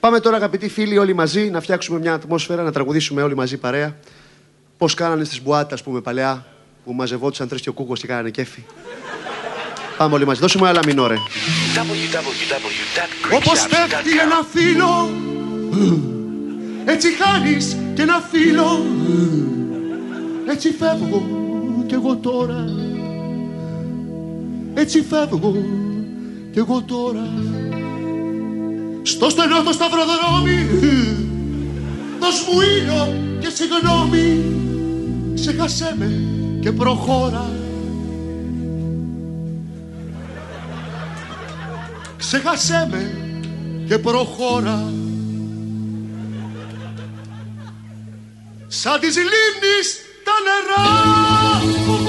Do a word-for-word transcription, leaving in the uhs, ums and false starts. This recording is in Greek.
Πάμε τώρα, αγαπητοί φίλοι, όλοι μαζί να φτιάξουμε μια ατμόσφαιρα, να τραγουδήσουμε όλοι μαζί παρέα. Πώς κάνανε στις μπουάτα, ας πούμε, παλαιά, που μαζευόντουσαν τρεις και ο Κούκος και κάνανε κέφι. Πάμε όλοι μαζί, δώσουμε ένα μινόρε. Όπως πέφτει ένα φύλλο, έτσι χάνεις και ένα φύλλο. Έτσι φεύγω κι εγώ τώρα, έτσι φεύγω κι εγώ τώρα. Στο στενό το σταυροδρόμι, δώσ' μου ήλιο και συγγνώμη. Ξέχασέ με και προχώρα. Ξέχασέ με και προχώρα. Σαν της λίμνης τα νερά.